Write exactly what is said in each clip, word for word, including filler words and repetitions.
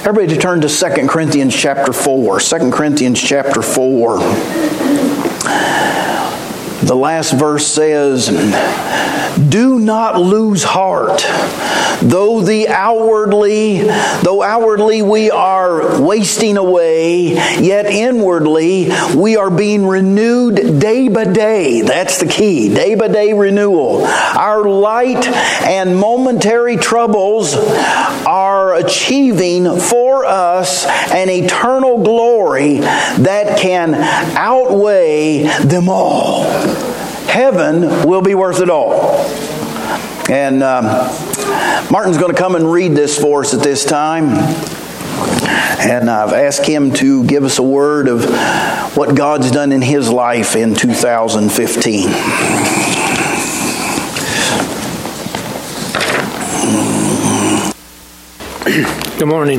Everybody turn to Second Corinthians chapter four. Second Corinthians chapter four. The last verse says, "Do not lose heart, though the outwardly, though outwardly we are wasting away, yet inwardly we are being renewed day by day." That's the key, day by day renewal. Our light and momentary troubles are achieving for us an eternal glory that can outweigh them all. Heaven will be worth it all. And um, Martin's going to come and read this for us at this time. And I've asked him to give us a word of what God's done in his life in two thousand fifteen. Good morning.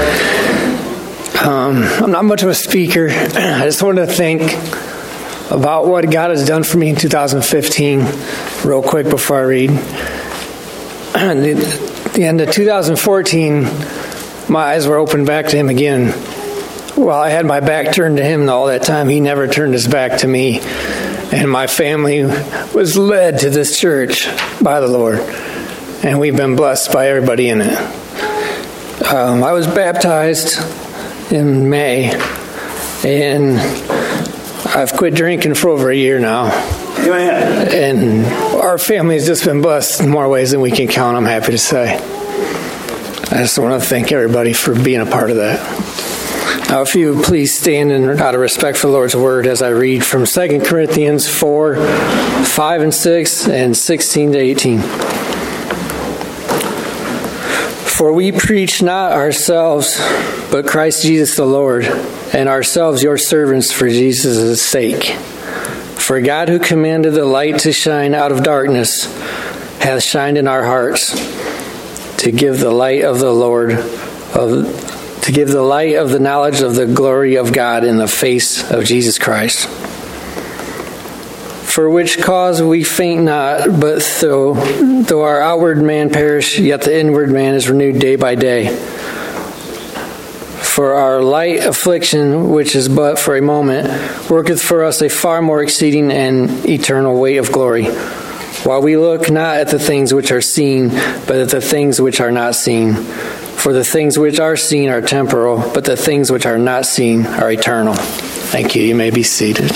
Um, I'm not much of a speaker. I just wanted to think about what God has done for me in two thousand fifteen real quick before I read. At the end of two thousand fourteen, my eyes were opened back to Him again. While I had my back turned to Him all that time, He never turned His back to me. And my family was led to this church by the Lord. And we've been blessed by everybody in it. Um, I was baptized in May, and I've quit drinking for over a year now. Amen. And our family has just been blessed in more ways than we can count, I'm happy to say. I just want to thank everybody for being a part of that. Now, if you please stand in, out of respect for the Lord's Word as I read from Second Corinthians four, five and six, and sixteen to eighteen. "For we preach not ourselves, but Christ Jesus the Lord, and ourselves your servants for Jesus' sake. For God, who commanded the light to shine out of darkness, hath shined in our hearts to give the light of the Lord, of, to give the light of the knowledge of the glory of God in the face of Jesus Christ. For which cause we faint not, but though, though our outward man perish, yet the inward man is renewed day by day. For our light affliction, which is but for a moment, worketh for us a far more exceeding and eternal weight of glory. While we look not at the things which are seen, but at the things which are not seen. For the things which are seen are temporal, but the things which are not seen are eternal." Thank you. You may be seated.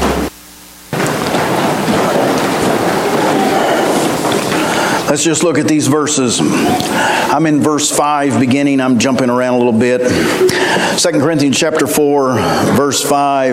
Let's just look at these verses. I'm in verse five beginning. I'm jumping around a little bit. Second Corinthians chapter four, verse five.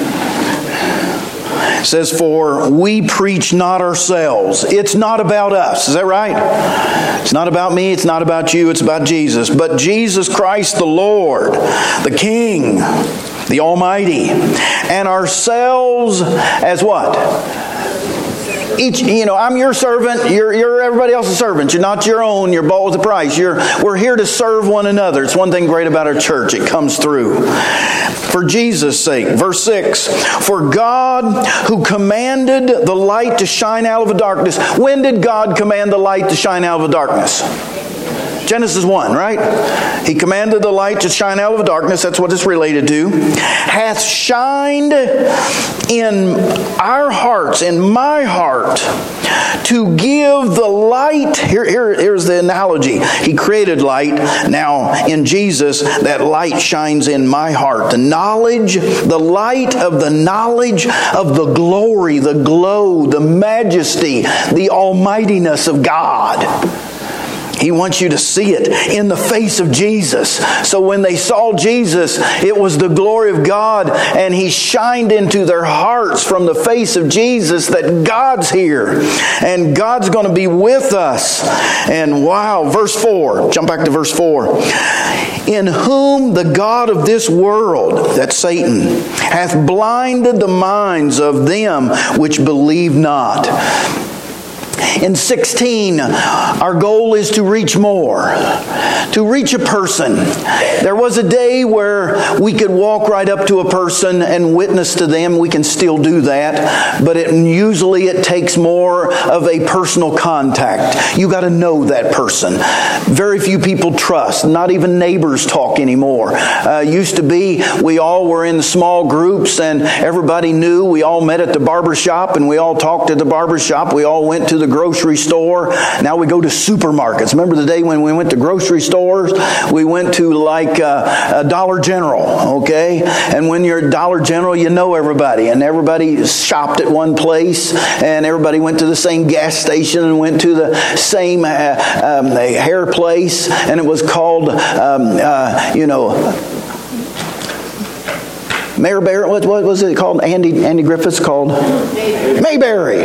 It says, "For we preach not ourselves." It's not about us. Is that right? It's not about me. It's not about you. It's about Jesus. "But Jesus Christ the Lord, the King, the Almighty, and ourselves as what? Each, you know, I'm your servant. You're, you're everybody else's servant. You're not your own. You're bought with a price. You're, we're here to serve one another. It's one thing great about our church. It comes through. For Jesus' sake. Verse six. "For God, who commanded the light to shine out of the darkness." When did God command the light to shine out of the darkness? Genesis one, right? He commanded the light to shine out of the darkness. That's what it's related to. "Hath shined in our hearts, in my heart, to give the light." Here, here, here's the analogy. He created light. Now, in Jesus, that light shines in my heart. The knowledge, the light of the knowledge of the glory, the glow, the majesty, the almightiness of God. He wants you to see it in the face of Jesus. So when they saw Jesus, it was the glory of God, and He shined into their hearts from the face of Jesus that God's here, and God's going to be with us. And wow, verse four, jump back to verse four. "In whom the God of this world," that's Satan, "hath blinded the minds of them which believe not, In sixteen, our goal is to reach more, to reach a person. There was a day where we could walk right up to a person and witness to them. We can still do that, but it, usually it takes more of a personal contact. You got to know that person. Very few people trust. Not even neighbors talk anymore. Uh, used to be, we all were in small groups and everybody knew. We all met at the barber shop and we all talked at the barber shop. We all went to the grocery store. Now we go to supermarkets. Remember the day when we went to grocery stores? We went to like uh, a Dollar General, okay? And when you're at Dollar General, you know everybody. And everybody shopped at one place. And everybody went to the same gas station and went to the same uh, um, hair place. And it was called, um, uh, you know... Mayor Barrett, what, what was it called? Andy Andy Griffith's called? Mayberry. Mayberry.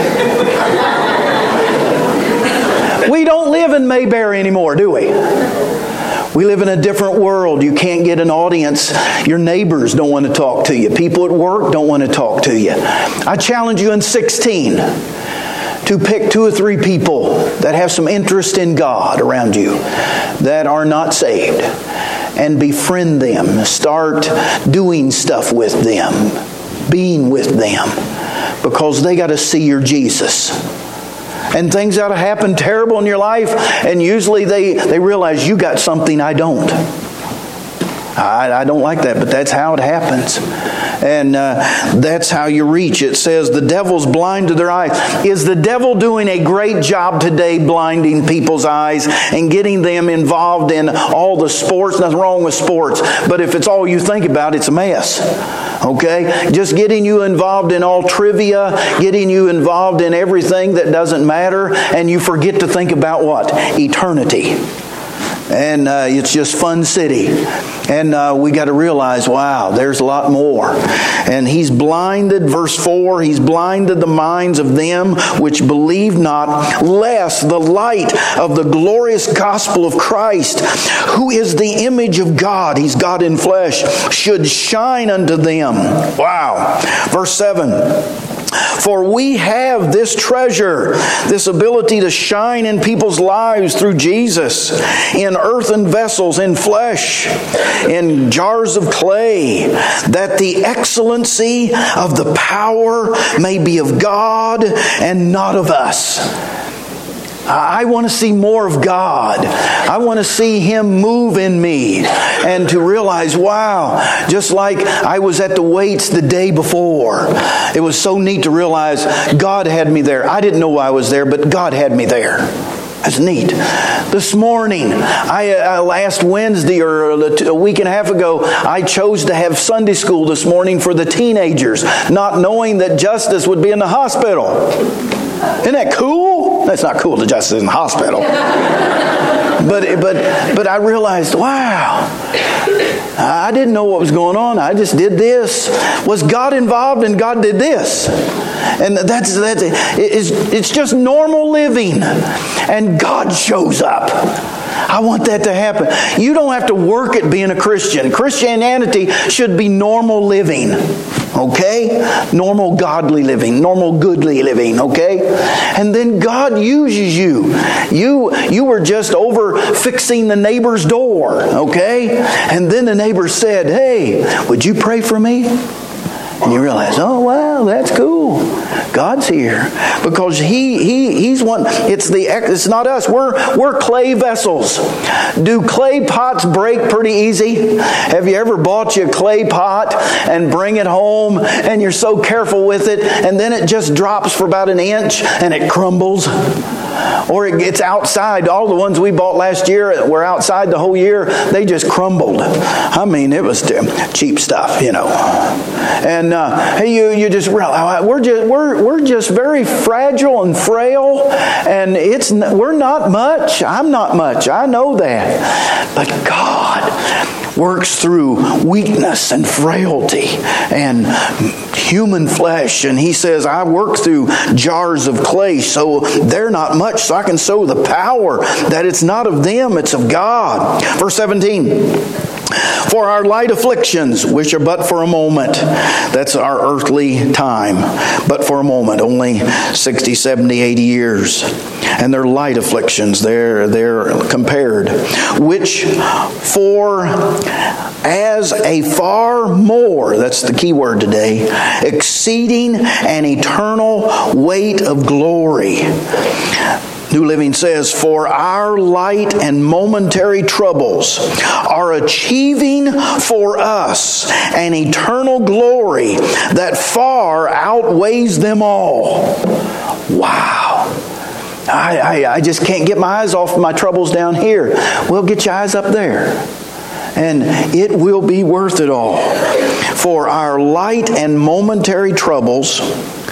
We don't live in Mayberry anymore, do we? We live in a different world. You can't get an audience. Your neighbors don't want to talk to you. People at work don't want to talk to you. I challenge you in sixteen to pick two or three people that have some interest in God around you that are not saved. And befriend them. Start doing stuff with them. Being with them. Because they got to see your Jesus. And things got to happen terrible in your life. And usually they, they realize you got something I don't. I, I don't like that, but that's how it happens. And uh, that's how you reach. It says the devil's blind to their eyes. Is the devil doing a great job today blinding people's eyes and getting them involved in all the sports? Nothing wrong with sports. But if it's all you think about, it's a mess. Okay? Just getting you involved in all trivia, getting you involved in everything that doesn't matter, and you forget to think about what? Eternity. And uh, it's just fun city. And uh, we got to realize, wow, there's a lot more. And he's blinded, verse four, he's blinded the minds of them which believe not, lest the light of the glorious gospel of Christ, who is the image of God, he's God in flesh, should shine unto them. Wow. Verse seven. For we have this treasure, this ability to shine in people's lives through Jesus, in earthen vessels, in flesh, in jars of clay, that the excellency of the power may be of God and not of us. I want to see more of God. I want to see Him move in me. And to realize, wow, just like I was at the weights the day before. It was so neat to realize God had me there. I didn't know I was there, but God had me there. That's neat. This morning, I uh, last Wednesday or a week and a half ago, I chose to have Sunday school this morning for the teenagers, not knowing that Justice would be in the hospital. Isn't that cool? That's not cool that Justice is in the hospital. But but but I realized, wow, I didn't know what was going on. I just did this. Was God involved? And God did this. And that's that's it's it's just normal living, and God shows up. I want that to happen. You don't have to work at being a Christian. Christianity should be normal living. Okay? Normal godly living. Normal goodly living. Okay? And then God uses you. You you were just over fixing the neighbor's door. Okay? And then the neighbor said, hey, would you pray for me? And you realize, oh wow, that's cool. God's here because He He He's one. It's the it's not us. We're we're clay vessels. Do clay pots break pretty easy? Have you ever bought you a clay pot and bring it home and you're so careful with it and then it just drops for about an inch and it crumbles? Or it gets outside. All the ones we bought last year were outside the whole year. They just crumbled. I mean, it was cheap stuff, you know. And uh, hey, you you just realize we're just we're we're just very fragile and frail, and it's we're not much. I'm not much. I know that, but God works through weakness and frailty and human flesh. And He says, I work through jars of clay, so they're not much, so I can show the power that it's not of them, it's of God. Verse seventeen. For our light afflictions, which are but for a moment. That's our earthly time. But for a moment, only sixty, seventy, eighty years. And they're light afflictions. They're, they're compared. Which for as a far more, that's the key word today, exceeding an eternal weight of glory. New Living says, for our light and momentary troubles are achieving for us an eternal glory that far outweighs them all. Wow. I, I, I just can't get my eyes off my troubles down here. Well, get your eyes up there. And it will be worth it all. For our light and momentary troubles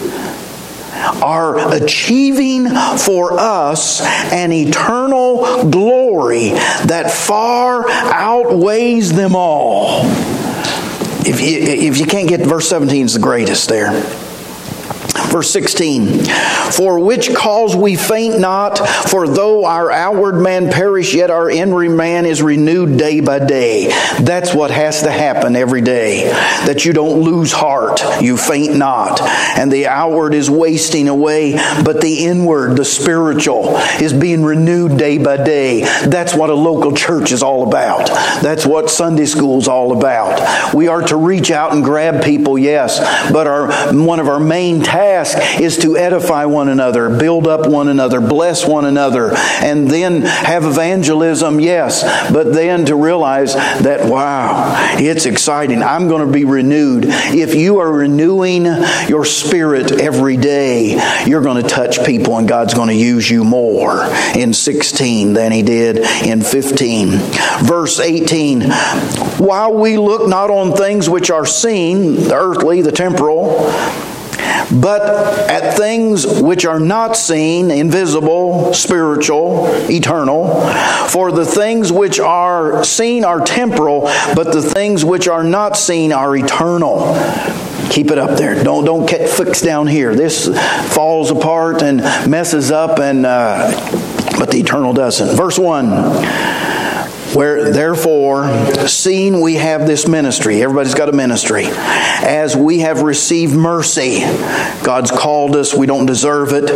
are achieving for us an eternal glory that far outweighs them all. If you, if you can't get verse seventeen, is the greatest there. Verse sixteen, for which cause we faint not, for though our outward man perish, yet our inward man is renewed day by day. That's what has to happen every day, that you don't lose heart, you faint not. And the outward is wasting away, but the inward, the spiritual, is being renewed day by day. That's what a local church is all about. That's what Sunday school is all about. We are to reach out and grab people, yes, but our one of our main tasks is to edify one another, build up one another, bless one another, and then have evangelism, yes, but then to realize that, wow, it's exciting. I'm going to be renewed. If you are renewing your spirit every day, you're going to touch people and God's going to use you more in sixteen than He did in fifteen. Verse eighteen, while we look not on things which are seen, the earthly, the temporal, but at things which are not seen, invisible, spiritual, eternal. For the things which are seen are temporal, but the things which are not seen are eternal. Keep it up there. Don't don't get fixed down here. This falls apart and messes up, and uh, but the eternal doesn't. Verse one. Where therefore, seeing we have this ministry, everybody's got a ministry, as we have received mercy, God's called us, we don't deserve it,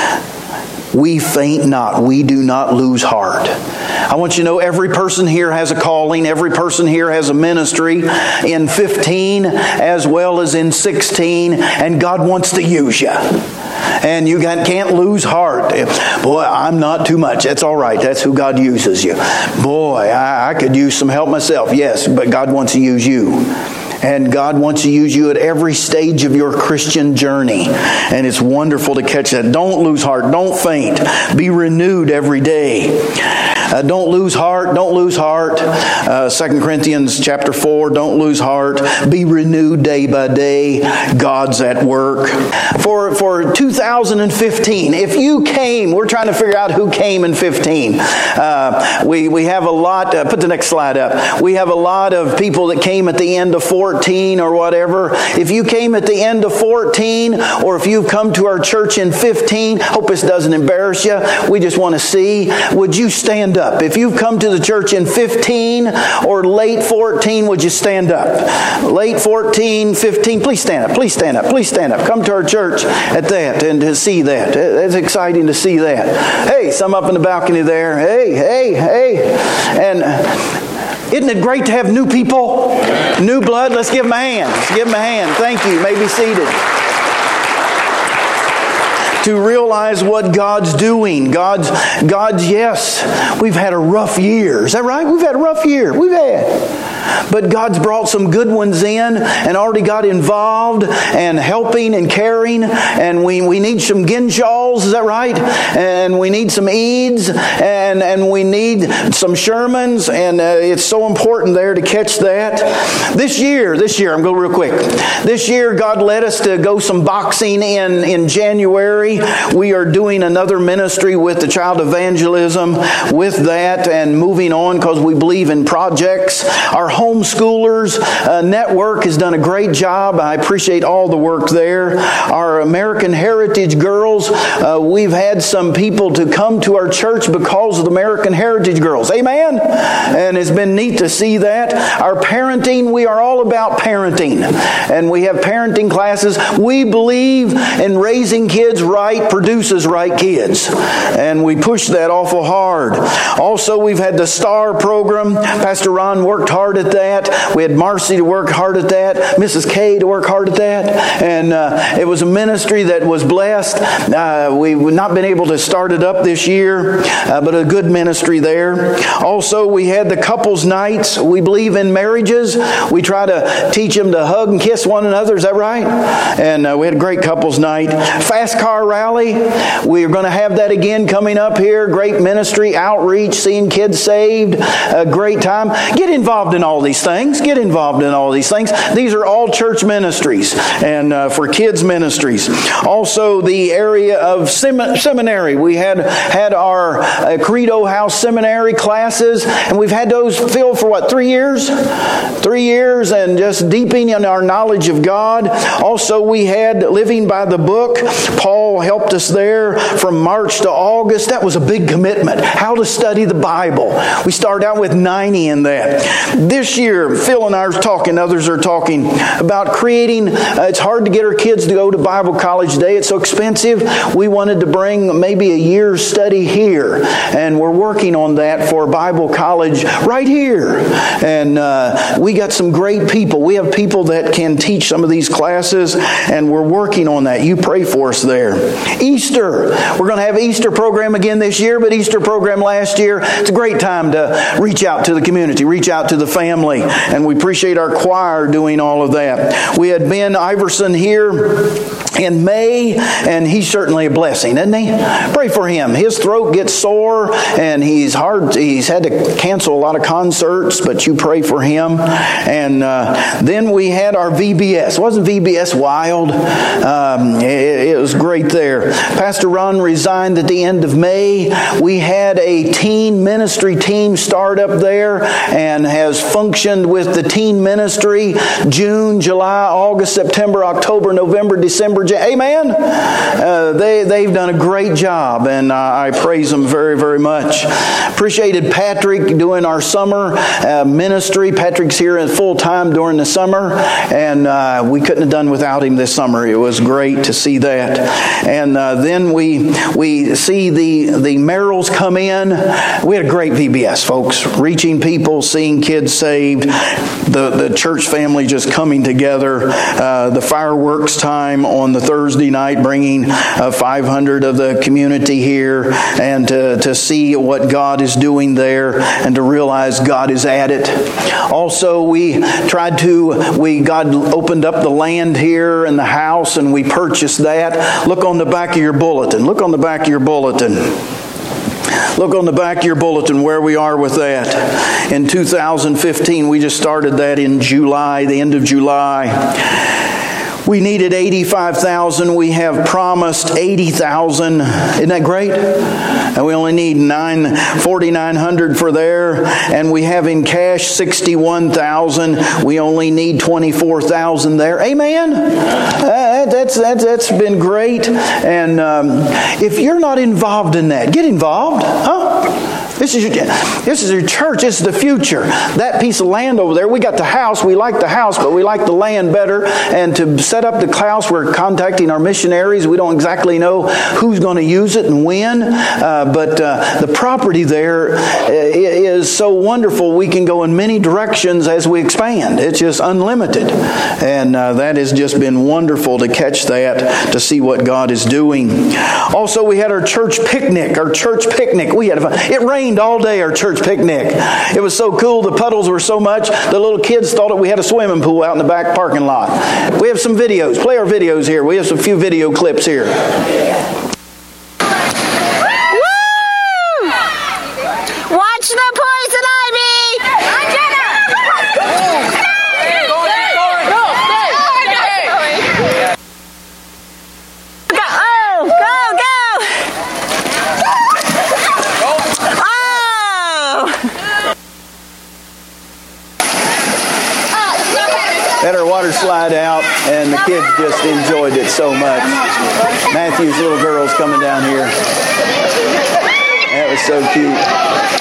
we faint not, we do not lose heart. I want you to know every person here has a calling, every person here has a ministry in fifteen as well as in sixteen, and God wants to use you. And you can't lose heart. Boy, I'm not too much. That's all right. That's who God uses you. Boy, I, I could use some help myself. Yes, but God wants to use you. And God wants to use you at every stage of your Christian journey. And it's wonderful to catch that. Don't lose heart. Don't faint. Be renewed every day. Uh, don't lose heart. Don't lose heart. Uh, Second Corinthians chapter four, don't lose heart. Be renewed day by day. God's at work. For, for two thousand fifteen, if you came, we're trying to figure out who came in fifteen. Uh, we, we have a lot, uh, put the next slide up. We have a lot of people that came at the end of fourteen or whatever. If you came at the end of fourteen, or if you've come to our church in fifteen, hope this doesn't embarrass you. We just want to see, would you stand up? If you've come to the church in fifteen or late fourteen, would you stand up? Late fourteen, fifteen, please stand up, please stand up, please stand up. Come to our church at that and to see that. It's exciting to see that. Hey, some up in the balcony there. Hey, hey, hey. And isn't it great to have new people? New blood? Let's give them a hand. Let's give them a hand. Thank you. You may be seated. To realize what God's doing. God's, God's, yes, we've had a rough year. Is that right? We've had a rough year. We've had. But God's brought some good ones in and already got involved and helping and caring. And we, we need some Ginshalls, is that right? And we need some Eads, and, and we need some Shermans. And uh, it's so important there to catch that. This year, this year, I'm going real quick. This year, God led us to go some boxing in, in January. We are doing another ministry with the child evangelism with that and moving on because we believe in projects. Our homeschoolers uh, network has done a great job. I appreciate all the work there. Our American Heritage Girls, uh, we've had some people to come to our church because of the American Heritage Girls. Amen? And it's been neat to see that. Our parenting, we are all about parenting. And we have parenting classes. We believe in raising kids right produces right kids. And we push that awful hard. Also, we've had the STAR program. Pastor Ron worked hard at that. We had Marcy to work hard at that. Missus K to work hard at that. And uh, it was a ministry that was blessed. Uh, we've not been able to start it up this year, uh, but a good ministry there. Also, we had the couples nights. We believe in marriages. We try to teach them to hug and kiss one another. Is that right? And uh, we had a great couples night. Fast car rally. We're going to have that again coming up here. Great ministry, outreach, seeing kids saved. A great time. Get involved in all these things. Get involved in all these things. These are all church ministries and uh, for kids ministries. Also, the area of sem- seminary. We had had our uh, Credo House seminary classes, and we've had those filled for what, three years? Three years, and just deepening in our knowledge of God. Also, we had Living by the Book. Paul helped us there from March to August. That was a big commitment. How to study the Bible. We started out with ninety in that. This year, Phil and I are talking, others are talking about creating, uh, it's hard to get our kids to go to Bible college today. It's so expensive. We wanted to bring maybe a year's study here. And we're working on that for Bible college right here. And uh, we got some great people. We have people that can teach some of these classes, and we're working on that. You pray for us there. Easter. We're going to have Easter program again this year, but Easter program last year. It's a great time to reach out to the community, reach out to the family, and we appreciate our choir doing all of that. We had Ben Iverson here in May, and he's certainly a blessing, isn't he? Pray for him. His throat gets sore, and he's hard. He's had to cancel a lot of concerts, but you pray for him. And uh, then we had our V B S. Wasn't V B S wild? Um, it, it was great there. Pastor Ron resigned at the end of May. We had a teen ministry team start up there and has functioned with the teen ministry June, July, August, September, October, November, December, January. Amen? Uh, they, they've done a great job, and uh, I praise them very, very much. Appreciated Patrick doing our summer uh, ministry. Patrick's here full time during the summer, and uh, we couldn't have done without him this summer. It was great to see that. And uh, then we we see the, the Merrills come in. We had a great V B S, folks. Reaching people, seeing kids saved, the, the church family just coming together. Uh, the fireworks time on the Thursday night, bringing uh, five hundred of the community here, and to, to see what God is doing there, and to realize God is at it. Also, we tried to, we God opened up the land here and the house, and we purchased that. Look on the back of your bulletin. Look on the back of your bulletin. Look on the back of your bulletin where we are with that. In two thousand fifteen, we just started that in July, the end of July. We needed eighty-five thousand dollars. We have promised eighty thousand dollars. Isn't that great? And we only need forty-nine hundred dollars for there. And we have in cash sixty-one thousand dollars. We only need twenty-four thousand dollars there. Amen? Uh, that's, that's, that's been great. And um, if you're not involved in that, get involved. Huh? This is your, this is your church. This is the future. That piece of land over there, we got the house. We like the house, but we like the land better. And to set up the house, we're contacting our missionaries. We don't exactly know who's going to use it and when. Uh, but uh, the property there is so wonderful. We can go in many directions as we expand. It's just unlimited. And uh, that has just been wonderful to catch that, to see what God is doing. Also, we had our church picnic. Our church picnic. We had a, it rained all day, our church picnic. It was so cool. The puddles were so much. The little kids thought that we had a swimming pool out in the back parking lot. We have some videos. Play our videos here. We have some few video clips here. Woo! Watch the poison ivy! Go, go, go! Oh! Had our water slide out, and the kids just enjoyed it so much. Matthew's little girl's coming down here. That was so cute.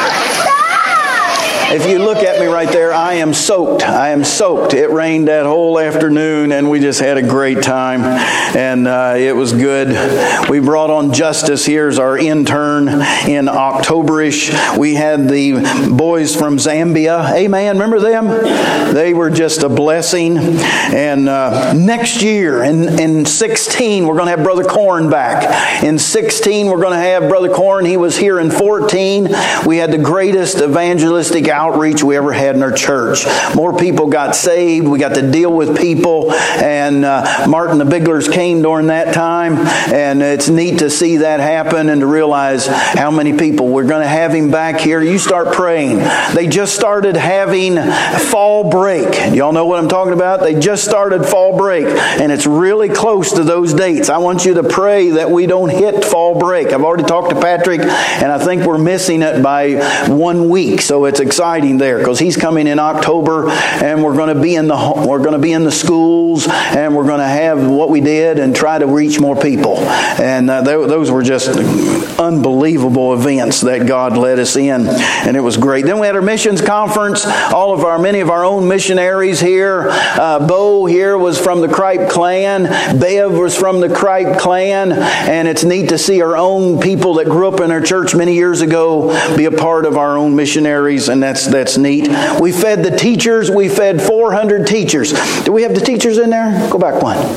If you look at me right there, I am soaked. I am soaked. It rained that whole afternoon, and we just had a great time, and uh, it was good. We brought on Justice here as our intern in October-ish. We had the boys from Zambia. Amen. Remember them? They were just a blessing. And uh, next year, in, in sixteen, we're going to have Brother Corn back. In sixteen, we're going to have Brother Corn. He was here in fourteen. We had the greatest evangelistic outreach we ever had in our church. More people got saved. We got to deal with people, and uh, Martin the Bigglers came during that time, and it's neat to see that happen and to realize how many people. We're going to have him back here. You start praying. They just started having fall break. Y'all know what I'm talking about? They just started fall break, and it's really close to those dates. I want you to pray that we don't hit fall break. I've already talked to Patrick, and I think we're missing it by one week, so it's exciting there because he's coming in October, and we're going to be in the we're going to be in the schools, and we're going to have what we did and try to reach more people. And uh, those were just unbelievable events that God led us in, and it was great. Then we had our missions conference. All of our many of our own missionaries here. Uh, Bo here was from the Cripe clan. Bev was from the Cripe clan, and it's neat to see our own people that grew up in our church many years ago be a part of our own missionaries, and that's that's neat. We fed the teachers. We fed four hundred teachers. Do we have the teachers in there? Go back one.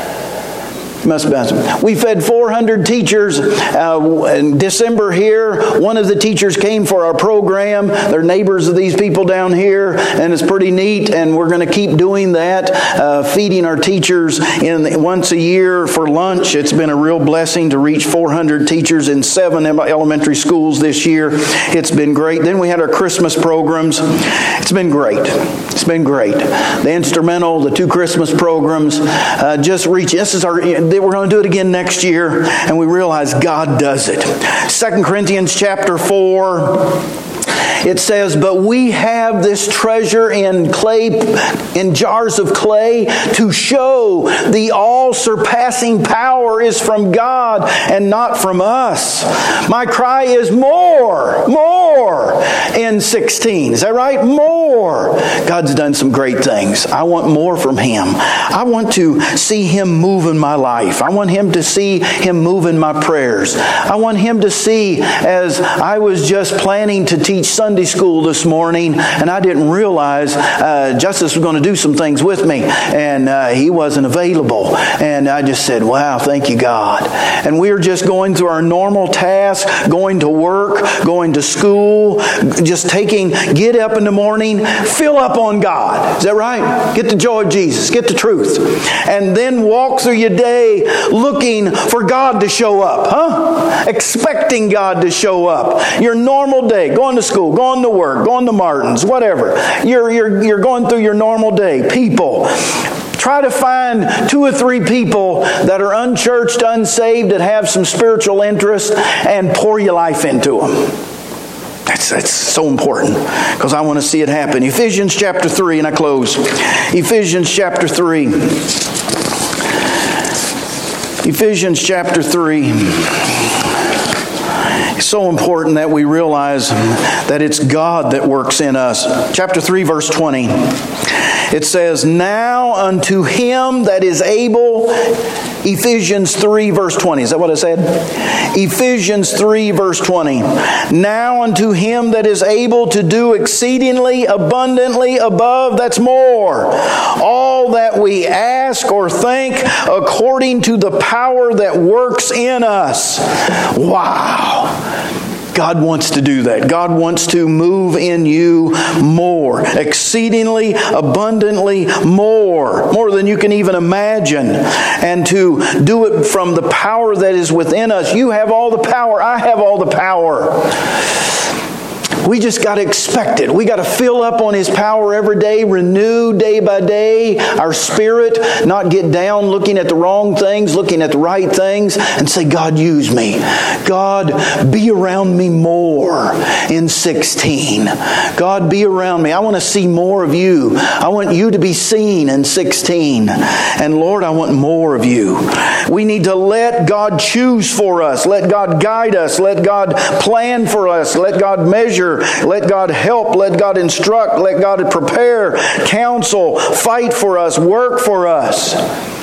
Must be. We fed four hundred teachers uh, in December here. One of the teachers came for our program. They're neighbors of these people down here, and it's pretty neat, and we're going to keep doing that, uh, feeding our teachers in once a year for lunch. It's been a real blessing to reach four hundred teachers in seven elementary schools this year. It's been great. Then we had our Christmas programs. It's been great. It's been great. The instrumental, the two Christmas programs, uh, just reach. This is our. We're going to do it again next year, and we realize God does it. Second Corinthians chapter four. It says, but we have this treasure in clay, in jars of clay, to show the all-surpassing power is from God and not from us. My cry is more, more in sixteen. Is that right? More. God's done some great things. I want more from Him. I want to see Him move in my life. I want Him to see Him move in my prayers. I want Him to see, as I was just planning to teach Sunday school this morning, and I didn't realize uh, Justice was going to do some things with me, and uh, he wasn't available. And I just said, wow, thank you, God. And we were just going through our normal tasks, going to work, going to school, just taking, get up in the morning, fill up on God. Is that right? Get the joy of Jesus, get the truth. And then walk through your day looking for God to show up, huh? Expecting God to show up. Your normal day, going to school, going to work, going to Martin's, whatever. You're, you're, you're going through your normal day. People. Try to find two or three people that are unchurched, unsaved, that have some spiritual interest, and pour your life into them. That's, that's so important because I want to see it happen. Ephesians chapter three, and I close. Ephesians chapter three. Ephesians chapter three. It's so important that we realize that it's God that works in us. Chapter three, verse twenty. It says, now unto Him that is able, Ephesians three, verse twenty. Is that what I said? Ephesians three, verse twenty. Now unto Him that is able to do exceedingly abundantly above, that's more, all that we ask or think according to the power that works in us. Wow. God wants to do that. God wants to move in you more, exceedingly, abundantly more, more than you can even imagine, and to do it from the power that is within us. You have all the power. I have all the power. We just got to expect it. We got to fill up on His power every day, renew day by day our spirit, not get down looking at the wrong things, looking at the right things, and say, God, use me. God, be around me more in sixteen. God, be around me. I want to see more of you. I want you to be seen in sixteen. And Lord, I want more of you. We need to let God choose for us. Let God guide us. Let God plan for us. Let God measure. Let God help. Let God instruct. Let God prepare, counsel, fight for us, work for us.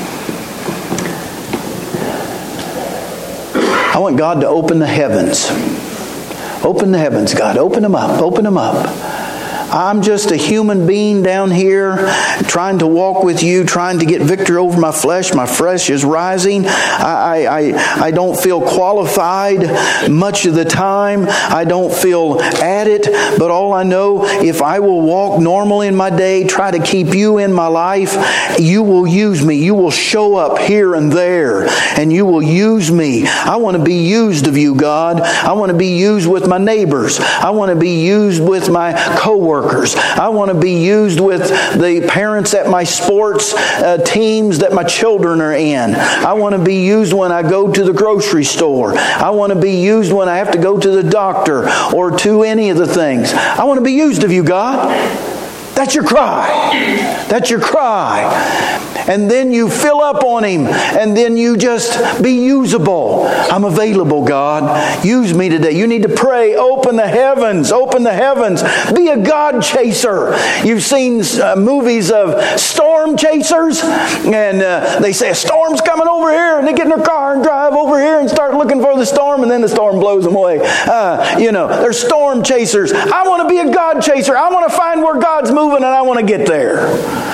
I want God to open the heavens. Open the heavens, God. Open them up. Open them up. I'm just a human being down here trying to walk with you, trying to get victory over my flesh. My flesh is rising. I, I, I don't feel qualified much of the time. I don't feel at it. But all I know, if I will walk normal in my day, try to keep you in my life, you will use me. You will show up here and there, and you will use me. I want to be used of you, God. I want to be used with my neighbors. I want to be used with my co-workers. I want to be used with the parents at my sports uh, teams that my children are in. I want to be used when I go to the grocery store. I want to be used when I have to go to the doctor or to any of the things. I want to be used of you, God. That's your cry. That's your cry. And then you fill up on Him, and then you just be usable. I'm available, God. Use me today. You need to pray, open the heavens, open the heavens. Be a God chaser. You've seen uh, movies of storm chasers, and uh, they say a storm's coming over here, and they get in their car and drive over here and start looking for the storm, and then the storm blows them away. Uh, you know, they're storm chasers. I want to be a God chaser. I want to find where God's moving, and I want to get there.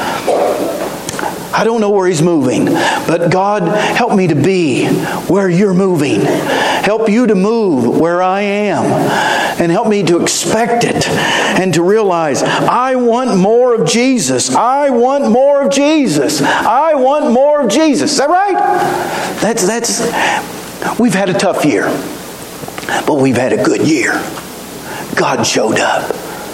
I don't know where He's moving, but God, help me to be where You're moving. Help You to move where I am. And help me to expect it and to realize I want more of Jesus. I want more of Jesus. I want more of Jesus. Is that right? That's, that's, we've had a tough year, but we've had a good year. God showed up.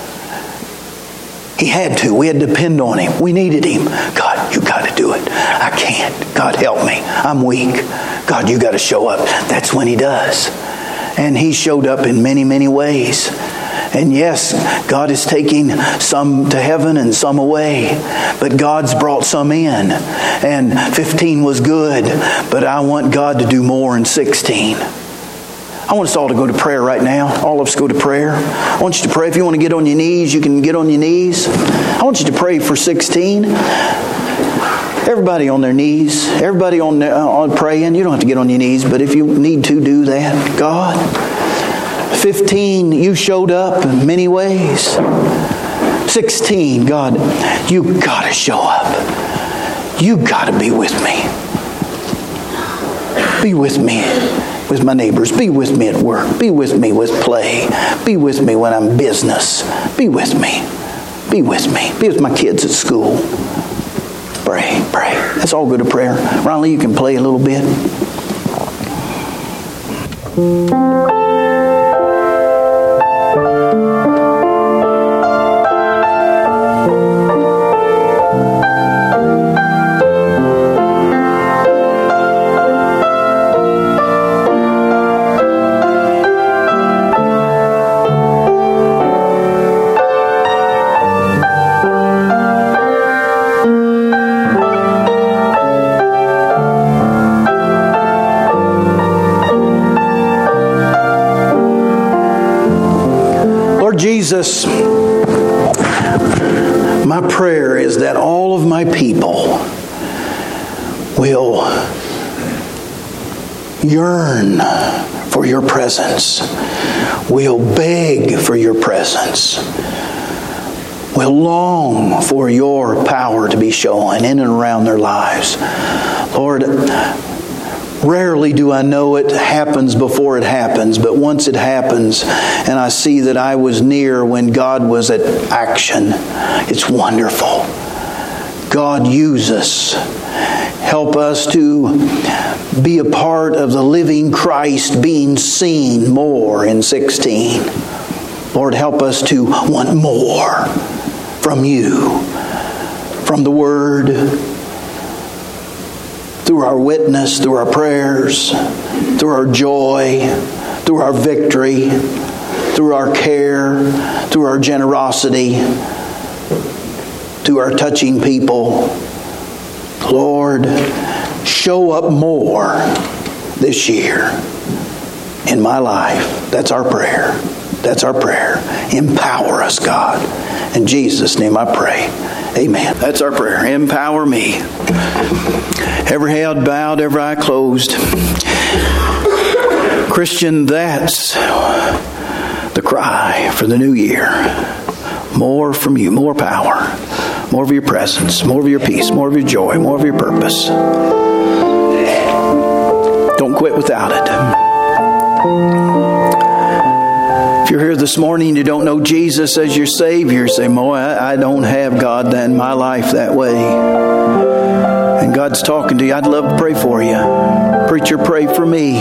He had to. We had to depend on Him. We needed Him. God, You got to do it. I can't. God, help me. I'm weak. God, You got to show up. That's when He does. And He showed up in many, many ways. And yes, God is taking some to heaven and some away. But God's brought some in. And fifteen was good. But I want God to do more in sixteen. I want us all to go to prayer right now. All of us go to prayer. I want you to pray. If you want to get on your knees, you can get on your knees. I want you to pray for sixteen. Everybody on their knees. Everybody on, their, uh, on praying. You don't have to get on your knees, but if you need to, do that. God, fifteen, You showed up in many ways. sixteen, God, You got to show up. You got to be with me. Be with me. With my neighbors. Be with me at work. Be with me with play. Be with me when I'm business. Be with me. Be with me. Be with my kids at school. Pray, pray. Let's all go to prayer. Ronley, you can play a little bit. Jesus, my prayer is that all of my people will yearn for Your presence, will beg for Your presence, will long for Your power to be shown in and around their lives. Lord, rarely do I know it happens before it happens, but once it happens and I see that I was near when God was at action, it's wonderful. God, use us. Help us to be a part of the living Christ being seen more in sixteen. Lord, help us to want more from you, from the Word, through our witness, through our prayers, through our joy, through our victory, through our care, through our generosity, through our touching people. Lord, show up more this year in my life. That's our prayer. That's our prayer. Empower us, God. In Jesus' name I pray. Amen. That's our prayer. Empower me. Every head bowed, every eye closed. Christian, that's the cry for the new year. More from you, more power, more of your presence, more of your peace, more of your joy, more of your purpose. Don't quit without it. If you're here this morning and you don't know Jesus as your Savior, say, boy, I, I don't have God in my life that way. And God's talking to you. I'd love to pray for you. Preacher, pray for me.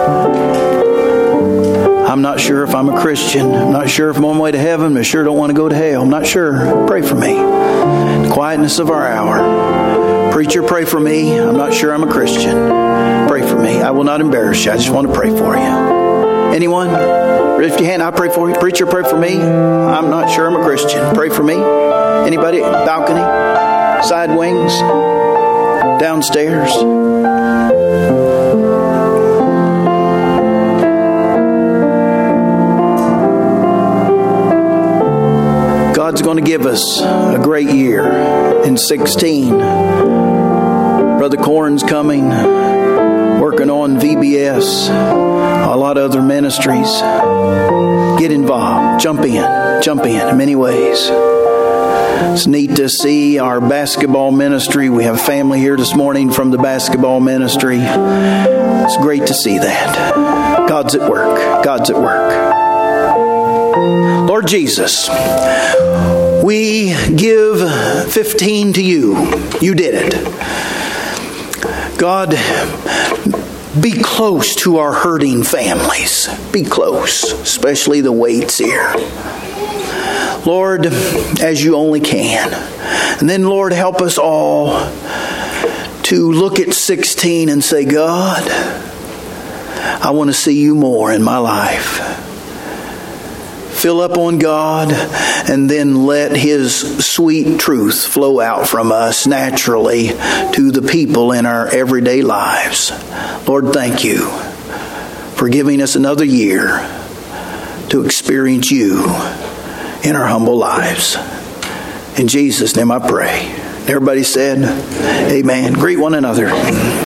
I'm not sure if I'm a Christian. I'm not sure if I'm on my way to heaven. I sure don't want to go to hell. I'm not sure. Pray for me. The quietness of our hour. Preacher, pray for me. I'm not sure I'm a Christian. Pray for me. I will not embarrass you. I just want to pray for you. Anyone? Lift your hand. I pray for you. Preacher, pray for me. I'm not sure I'm a Christian. Pray for me. Anybody? Balcony? Side wings? Downstairs? God's going to give us a great year in sixteen. Brother Corn's coming, working on V B S, a lot of other ministries. Get involved. Jump in. Jump in in many ways. It's neat to see our basketball ministry. We have a family here this morning from the basketball ministry. It's great to see that. God's at work. God's at work. Lord Jesus, we give fifteen to you. You did it. God, be close to our hurting families. Be close, especially the Waits here. Lord, as you only can. And then, Lord, help us all to look at sixteen and say, God, I want to see you more in my life. Fill up on God, and then let His sweet truth flow out from us naturally to the people in our everyday lives. Lord, thank you for giving us another year to experience you in our humble lives. In Jesus' name I pray. Everybody said, amen. Greet one another.